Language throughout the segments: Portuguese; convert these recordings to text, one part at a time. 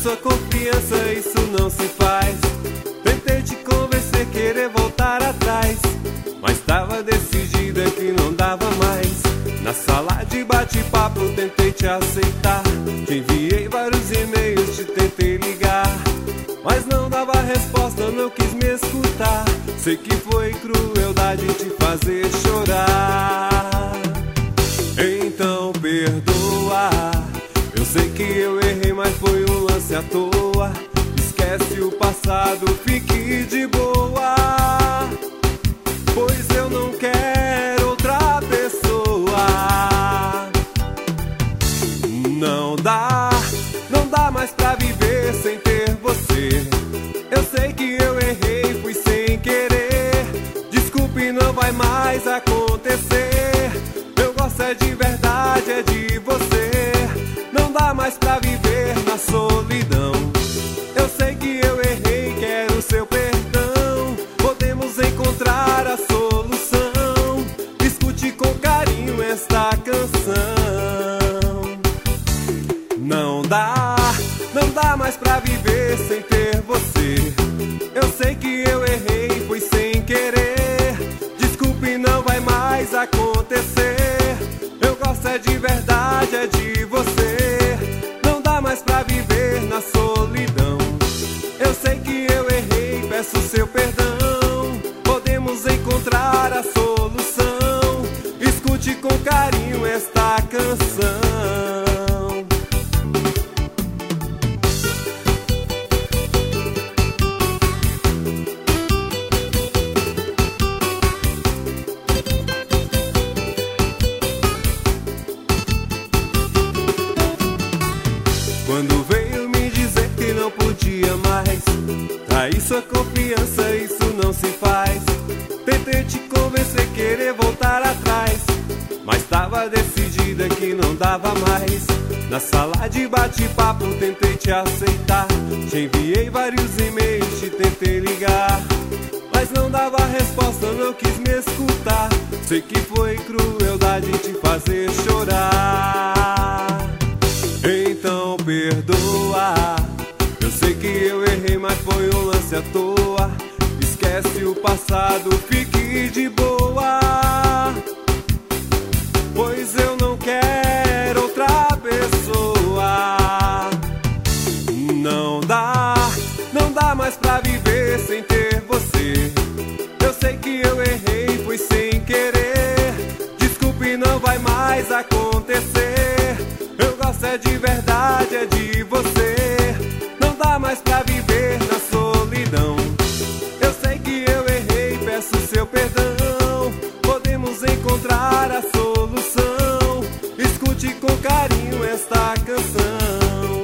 sua confiança, isso não se faz. Tentei te convencer, querer voltar atrás, mas tava decidida que não dava mais. Na sala de bate-papo tentei te aceitar, te enviei vários e-mails, te tentei ligar, mas não dava resposta, não quis me escutar. Sei que foi crueldade te fazer chorar. Então perdoa, eu sei que eu errei, mas foi um lance à toa. Esquece o passado, fique de boa, pois eu não quero outra pessoa. Não dá mais pra viver sem ter você. Eu sei que eu errei, fui sem querer. Desculpe, não vai mais acontecer. Eu gosto é de verdade, é de você. Não dá mais pra viver na solidão. Eu sei que eu errei, quero seu perdão. Podemos encontrar a solução. Escute com carinho esta canção. Não dá mais pra viver sem ter você. Eu sei que eu errei, fui sem querer. Desculpe, não vai mais acontecer. Eu gosto é de verdade, é de você. Não dá mais pra viver na solidão. Eu sei que eu errei, peço seu perdão. Podemos encontrar a solução. Escute com carinho esta canção. Quando veio me dizer que não podia mais, trair sua confiança, isso não se faz. Tentei te convencer, querer voltar atrás, mas tava decidida que não dava mais. Na sala de bate-papo tentei te aceitar, te enviei vários e-mails, te tentei ligar, mas não dava resposta, não quis me escutar. Sei que foi crueldade te fazer chorar. Então perdoa, eu sei que eu errei, mas foi um lance à toa. Esquece o passado, fique de boa, pois eu não quero outra pessoa. Não dá mais pra viver sem ter você. Eu sei que eu errei, fui sem querer. Desculpe, não vai mais acontecer. Eu gosto é de verdade, é de você. Não dá mais pra viver na solidão. Eu sei que eu errei, peço seu perdão. Podemos encontrar a solução. Escute com carinho esta canção.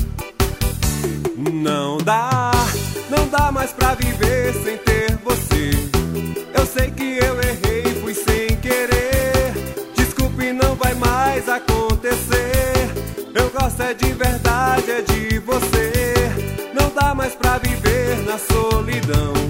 Não dá mais pra viver sem ter você. Eu sei que eu errei, fui sem querer. Desculpe, não vai mais acontecer. Eu gosto é de verdade, é de você. Não dá mais pra viver na solidão.